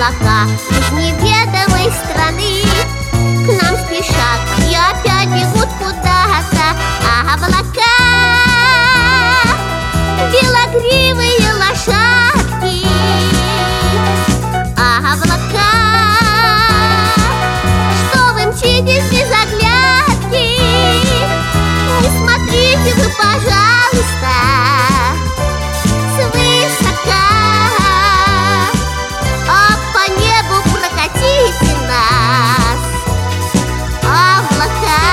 облака из неведомой страны к нам спешат и опять бегут куда-то. А облака, белогривые лошадки, а облака, что вы мчитесь без оглядки? Не смотрите вы, пожалуйста, свысока, а по небу прокатите нас, облака.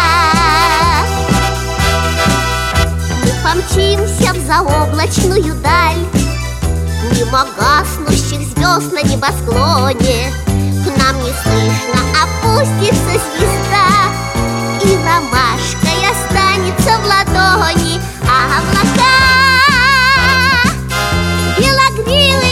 Мы помчимся в заоблачную даль, мимо гаснущих звезд на небосклоне. К нам неслышно опустится звезда, и ромашкой останется в ладони. А облака, белогривые